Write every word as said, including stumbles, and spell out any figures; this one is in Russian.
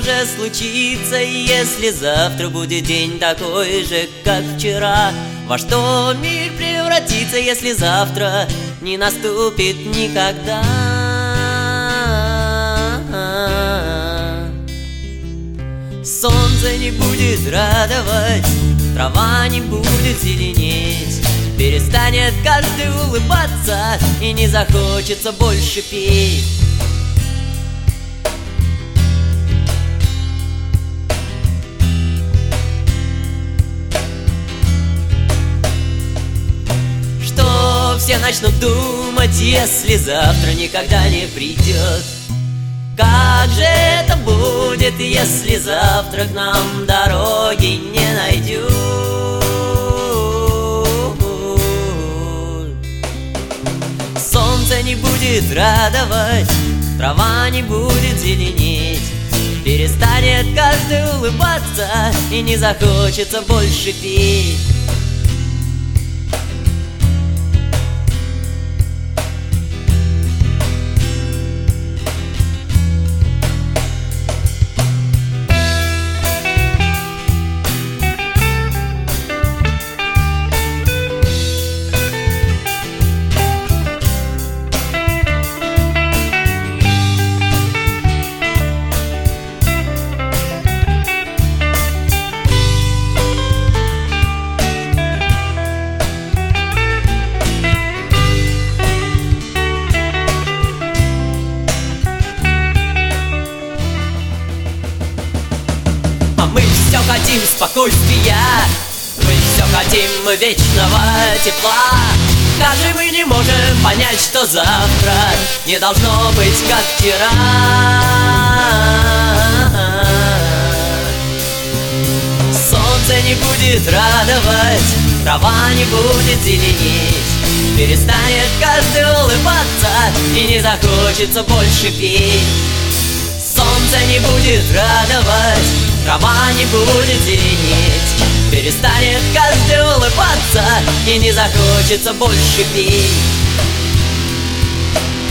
же случится, если завтра будет день такой же, как вчера? Во что мир превратится, если завтра не наступит никогда? Солнце не будет радовать, трава не будет зеленеть, перестанет каждый улыбаться и не захочется больше петь. Что все начнут думать, если завтра никогда не придет? Как же это будет, если завтра к нам дороги не найдут? Солнце не будет радовать, трава не будет зеленеть, перестанет каждый улыбаться и не захочется больше петь. Мы все хотим спокойствия, мы все хотим вечного тепла. Как же мы не можем понять, что завтра не должно быть как вчера? Солнце не будет радовать, трава не будет зеленеть, перестанет каждый улыбаться и не захочется больше петь. Солнце не будет радовать, трава не будет зеленеть, перестанет каждый улыбаться и не захочется больше петь.